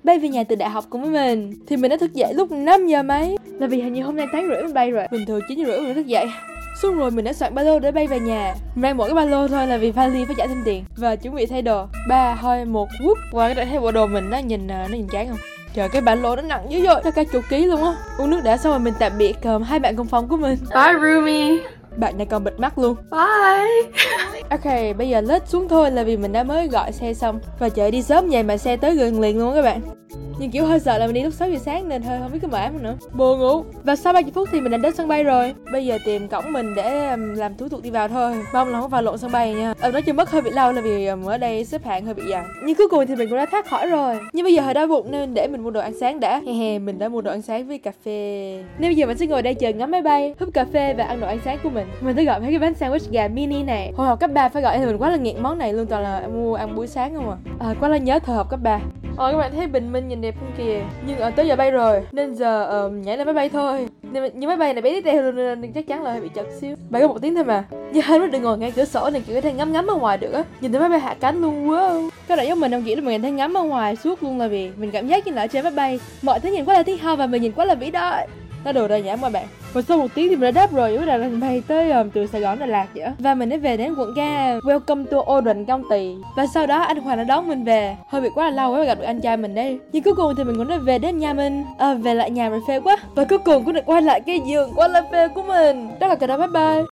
bay về nhà từ đại học cùng với mình. Thì mình đã thức dậy lúc 5 giờ mấy, là vì hình như hôm nay 8 rưỡi mình bay rồi. Bình thường 9 giờ rưỡi mình thức dậy. Xong rồi mình đã soạn ba lô để bay về nhà. Mang mỗi cái ba lô thôi là vì vali phải trả thêm tiền. Và chuẩn bị thay đồ. 3, 2, 1, whoop. Qua cái thấy bộ đồ mình nó nhìn chán không? Trời, cái ba lô nó nặng dữ dội, nó cả chục ký luôn á. Uống nước đã xong rồi mình tạm biệt hai bạn cùng phòng của mình. Bye roomie. Bạn này còn bịt mắt luôn. Bye. Ok, bây giờ lết xuống thôi là vì mình đã mới gọi xe xong. Và trời đi sớm vậy mà xe tới gần liền luôn các bạn. Nhưng kiểu hơi sợ là mình đi lúc 6 giờ sáng nên hơi không biết có mở không nữa. Buồn ngủ. Và sau 30 phút thì mình đã đến sân bay rồi. Bây giờ tìm cổng mình để làm thủ tục đi vào thôi. Mong là không vào lộn sân bay nha. Nói chung mất hơi bị lâu là vì ở đây xếp hàng hơi bị dài. Nhưng cuối cùng thì mình cũng đã thoát khỏi rồi. Nhưng bây giờ hơi đói bụng nên để mình mua đồ ăn sáng đã. Mình đã mua đồ ăn sáng với cà phê. Nên bây giờ mình sẽ ngồi đây chờ ngắm máy bay, húp cà phê và ăn đồ ăn sáng của mình. Mình đã gọi mấy cái bánh sandwich gà mini này. Hồi học cấp 3 phải gọi thì mình quá là nghiện món này luôn, toàn là mua ăn buổi sáng không à. Quá là nhớ thời học cấp 3. Các bạn thấy bình minh nhìn đẹp không kìa. Nhưng tới giờ bay rồi nên giờ nhảy lên máy bay thôi. Nhưng máy bay này bé tí teo luôn nên chắc chắn là hơi bị chật xíu. Bay có 1 tiếng thôi mà. Nhưng hai đứa đừng ngồi ngay cửa sổ này, kiểu có thể ngắm ở ngoài được á. Nhìn thấy máy bay hạ cánh luôn. Wow. Các bạn giống mình không, kiểu là mình thấy ngắm ở ngoài suốt luôn, là vì mình cảm giác như là ở trên máy bay mọi thứ nhìn quá là thiết tha và mình nhìn quá là vĩ đại. Nó đồ đây nhã các bạn. Và sau 1 tiếng thì mình đã đáp rồi, bắt đầu là bay tới từ Sài Gòn Đà Lạt vậy. Và mình đã về đến quận ga Welcome to Orange County. Và sau đó anh Hoàng đã đón mình về. Hơi bị quá là lâu mới gặp được anh trai mình đây. Nhưng cuối cùng thì mình cũng đã về đến nhà mình. Về lại nhà mình phê quá. Và cuối cùng cũng được quay lại cái giường quá là phê của mình. Đó là cái đó, bye bye.